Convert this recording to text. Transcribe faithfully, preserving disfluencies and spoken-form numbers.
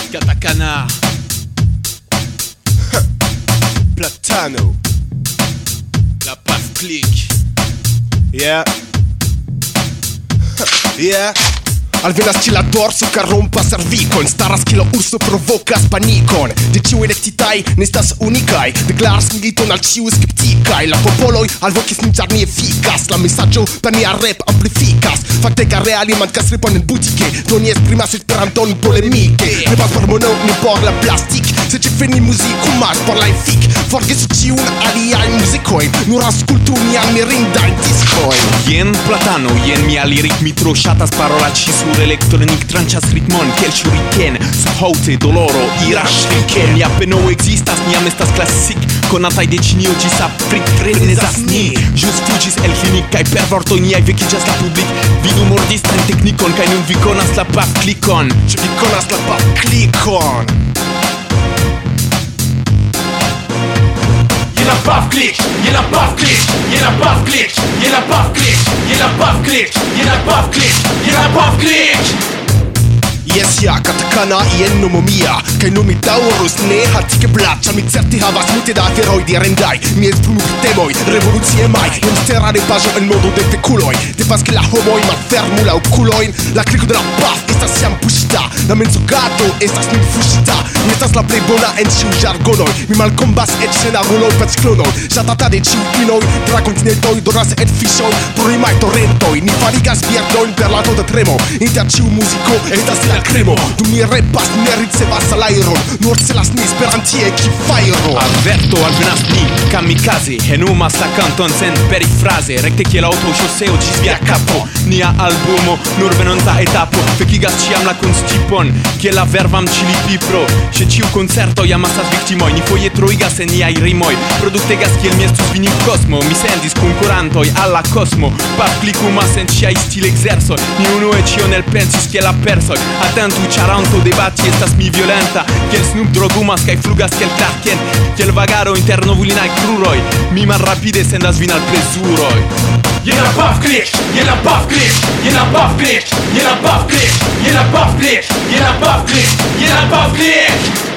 Katakana Platano. La paf click. Yeah. Yeah. Alvena stila dorso ka rompa cervicon. Stara skilo urso provoca spanicon. De ciu electitai nestas unicai. Declaras militon al ciu skepticai. La popoloi al vocis ninjarni efficas. La messaggio per nia rap amplificas. Factega reali mancas repon en boutique. Doni esprimas esperanton polemiche. Ne pas per mono ne por la plastic. Se ci feni music umaj por la efic. Forgesu ciun aliai musicoin. Nur ascultu nian mirindain discoin. Jen Platano, jen mia lyric mi tro ŝatas parolaĉi sur electronic tranĉas ritmon kiel shuriken surhaŭte doloro iras shrinken. Ni apenaŭ ekzistas, ni jam estas klasik konataj de Ĉinio ĝis Afriko frenezas ni. Ĵus fuĝis el klinik kaj per vortoj niaj vekiĝas la publik. Vidu mordistan teknikon kaj nun vi konas la pafklikon. Ĉu vi konas la pafklikon? Jena pafklik, jena pafklik, jena pafklik, jena pafklik, jena pafklik, jena pafklik, jena pafklik. Yes, ja, katakana ien nomo mia. Kaj nun mi daŭrus ne hatike plaĉa. Mi certe havas multe da aferoj direndaj. Mi esprimu temoj revoluciemaj. En stera repaĵo en modo de fekuloj. Devas ke la homoj malfermu la okulojn. La kriko de la paf estas jam puŝita. La mensogato estas nun fuŝita. Mi estas la plej bona en ĉiuj ĵargonoj. Mi malkombas eĉ se la roloj pecklonoj. Ŝatata de ĉiuj inoj. Tra kontinentoj donas et fiŝoj. Pro rimaj torentoj. Ni farigas bierdojn per la tota tremo. Inter ĉiu muziko estas la cremo. Du mi repas ne ricevas salajron. Nur celas ni esperantie ki fajro. Averto alvenas ni kamikaze. Enumas la kanton sen perifraze. Rekte kiel aŭtoŝoseo ĝis via kapo. Nia albumo nur venonta etapo. Fekigas ĉiam la kunstipon kiel la verbam ĉilipipro. Ĉe ĉiu koncerto jam estas viktimoj. Ni foje troigas en niaj rimoj. Produktegas kiel mi estus vinim kosmo. Mi sendis konkurantoj al la kosmo. Pafklikumas en ĉiaj stilekzersoj. Ni unue ĉion elpensis kiel la persoj. Atentu ĉaranto debati estas mi violenta. Kiel Snoop drogumas kaj flugas kiel Clark Kent. Kiel vagaro inter novulinaj kruroj. Mi malrapide sendas vin al plezuroj. Jena pafklik, jena pafklik, jena pafklik, jena pafklik, jena pafklik, jena pafklik, jena pafklik.